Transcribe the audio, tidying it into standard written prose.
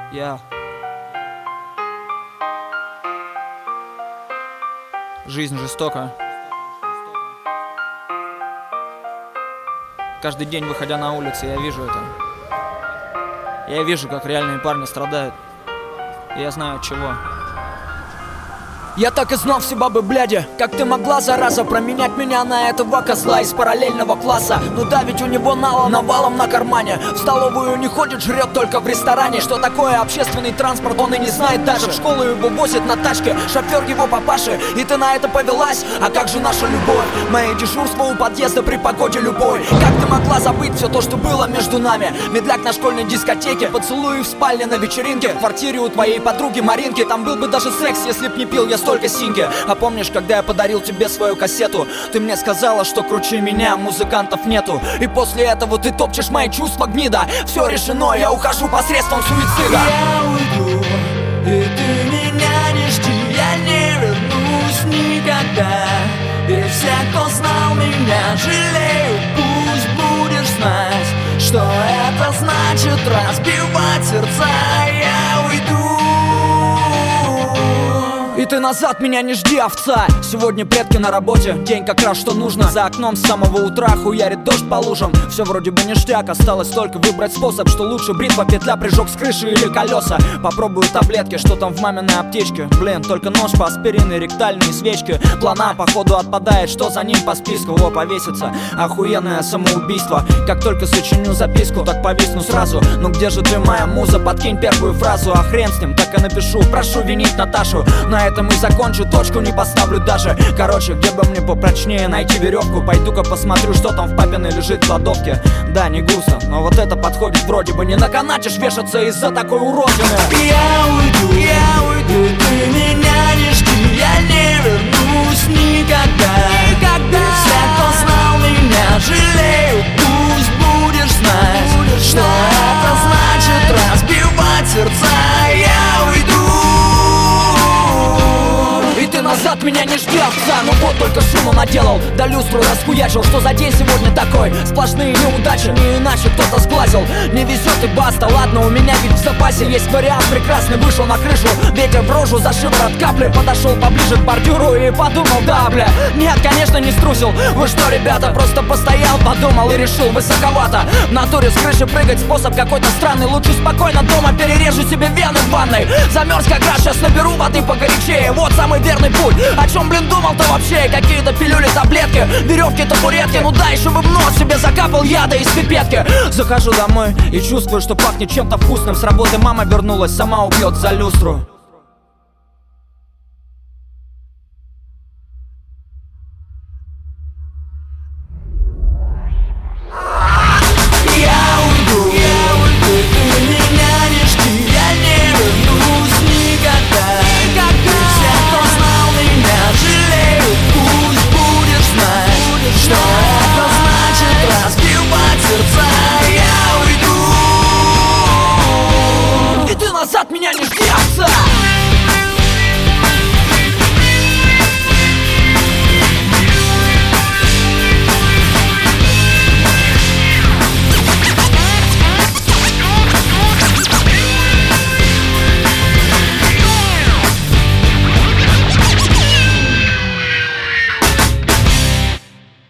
Я. Жизнь жестока. Каждый день, выходя на улицы, я вижу это. Я вижу, как реальные парни страдают. И я знаю от чего. Я так и знал, все бабы бляди. Как ты могла, зараза, променять меня на этого козла из параллельного класса? Ну да, ведь у него навалом на кармане. В столовую не ходит, жрет только в ресторане. Что такое общественный транспорт, он и не знает даже. В школу его возит на тачке шофер его папаши. И ты на это повелась? А как же наша любовь? Мои дежурства у подъезда при погоде любой. Как ты могла забыть все то, что было между нами? Медляк на школьной дискотеке, поцелуи в спальне на вечеринке, в квартире у твоей подруги Маринки. Там был бы даже секс, если б не пил я столько синьки. А помнишь, когда я подарил тебе свою кассету? Ты мне сказала, что круче меня музыкантов нету. И после этого ты топчешь мои чувства, гнида. Все решено, я ухожу посредством суицида. Я уйду, и ты меня не жди. Я не вернусь никогда. И все, кто знал меня, жалеют. Пусть будешь знать, что это значит разбивать сердца. Я уйду. И ты назад меня не жди, овца. Сегодня предки на работе, день как раз что нужно. За окном с самого утра хуярит дождь по лужам. Все вроде бы ништяк, осталось только выбрать способ. Что лучше, бритва, петля, прыжок с крыши или колеса. Попробую таблетки, что там в маминой аптечке. Блин, только нож, аспирин и ректальные свечки. Плана походу отпадает, что за ним по списку. О, повесится, охуенное самоубийство. Как только сочиню записку, так повисну сразу. Ну где же ты, моя муза, подкинь первую фразу. А хрен с ним, так и напишу, прошу винить Наташу. На этом и закончу, точку не поставлю даже. Короче, где бы мне попрочнее найти веревку? Пойду-ка посмотрю, что там в папиной лежит в кладовке. Да, не густо, но вот это подходит вроде бы. Не на канате ж вешаться из-за такой уродины. Я уйду, и ты меня не жди. Я не вернусь никогда. И все, кто знал меня, жалеют. Пусть будешь знать, что это значит разбивать сердца. Я уйду. И ты назад меня не жди, овца. Ну вот только шуму наделал, да люстру расхуячил. Что за день сегодня такой? Сплошные неудачи, не иначе кто-то сглазил. Не везет и баста, ладно, у меня ведь в запасе есть вариант прекрасный. Вышел на крышу, ветер в рожу, за шиворот капли. Подошел поближе к бордюру и подумал, да, бля. Нет, конечно, не струсил. Вы что, ребята, просто постоял, подумал и решил, высоковато. В натуре с крыши прыгать способ какой-то странный. Лучше спокойно дома перережу себе вены в ванной. Замерз как раз, сейчас наберу воды погорячее. Вот самый верный путь. О чем, блин, думал-то вообще? Какие-то пилюли, таблетки, веревки, табуретки. Ну да, еще бы в нос себе закапал яда из пипетки. Захожу домой и чувствую, что пахнет чем-то вкусным. С работы мама вернулась, сама убьет за люстру.